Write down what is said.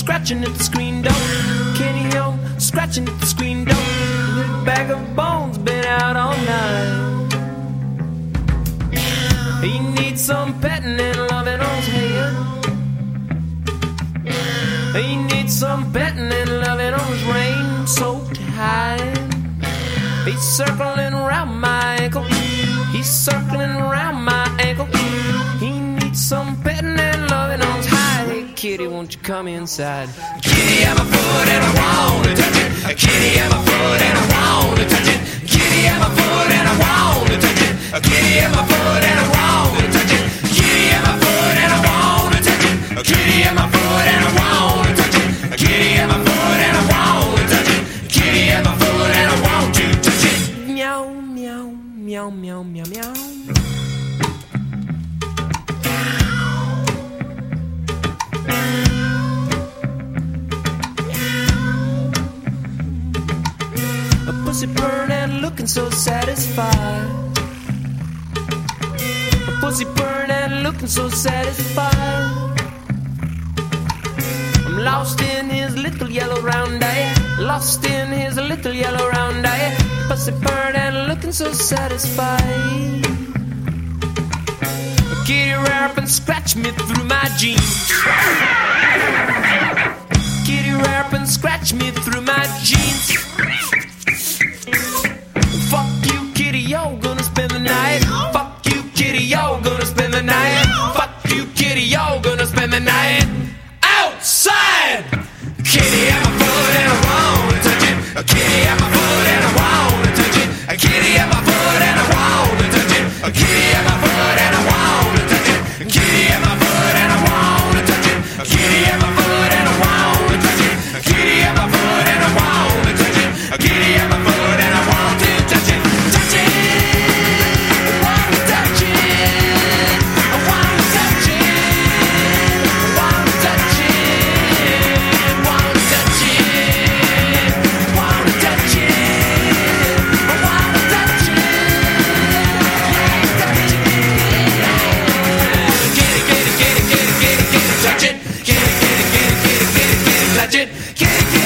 scratching at the screen door. Kitty O, scratching at the screen door. Little bag of bones been out all night. He needs some petting and loving on his head. He needs some petting and loving on his rain-soaked hide. He's circling around my ankle. He's circling around my ankle. He needs some petting and loving on his hide. Hey, kitty, won't you come inside? Kitty, I'm a foot and I wanna touch it. Kitty, I'm a foot and I wanna touch it. Kitty, I'm a foot and I wanna touch it. Kitty, I'm a foot and I wanna touch it. Kitty, I'm a foot and I wanna touch it. Kitty, I'm a foot and I wanna touch it. Kitty, I'm a foot and I wanna touch it. Kitty, I'm a foot and I want to touch it. Meow, meow, meow, meow, meow, meow. A pussy bird and looking so satisfied. A pussy bird and looking so satisfied. I'm lost in his little yellow round eye. Lost in his little yellow round eye. Pussy bird and looking so satisfied. Kitty rap and scratch me through my jeans. Kitty rap and scratch me through my jeans. Fuck you, kitty, yo, gonna spend the night. Fuck you, kitty, yo, gonna spend the night. Fuck you, kitty, yo, gonna spend the night outside. Kitty, I'm a foot and I wanna touch it. Kitty, I'm a foot and I wanna touch it. Kitty, I'm a foot and I wanna touch it. Kitty, I'm a foot and I wanna touch it. Kitty, I'm a foot and I wanna touch it. Kitty, I'm a foot and I wanna touch it. Kitty, I'm a foot and I wanna touch it. Kitty, I'm a foot and I want to touch it. Touch it. I wanna touch it. I wanna touch it. I wanna touch it. Wanna touch it. Wanna touch it. I wanna touch it. Get it, get it, get it, get it, get it, get it, touch it. Get it, get it, get it, get it, get it, get it, touch it. Get it,